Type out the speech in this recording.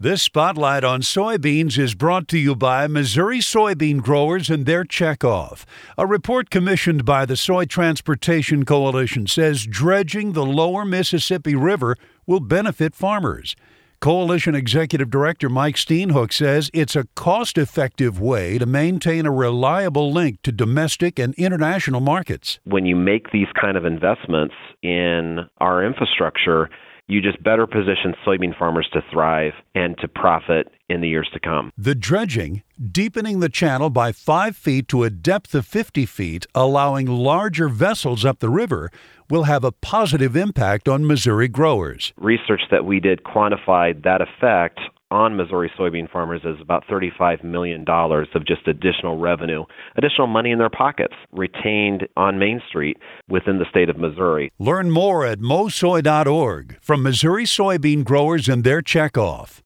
This spotlight on soybeans is brought to you by Missouri soybean growers and their checkoff. A report commissioned by the Soy Transportation Coalition says dredging the lower Mississippi River will benefit farmers. Coalition Executive Director Mike Steenhoek says it's a cost-effective way to maintain a reliable link to domestic and international markets. When you make these kind of investments in our infrastructure, you just better position soybean farmers to thrive and to profit in the years to come. The dredging, deepening the channel by 5 feet to a depth of 50 feet, allowing larger vessels up the river, will have a positive impact on Missouri growers. Research that we did quantified that effect on Missouri soybean farmers as about $35 million of just additional revenue, additional money in their pockets, retained on Main Street within the state of Missouri. Learn more at mosoy.org from Missouri soybean growers and their checkoff.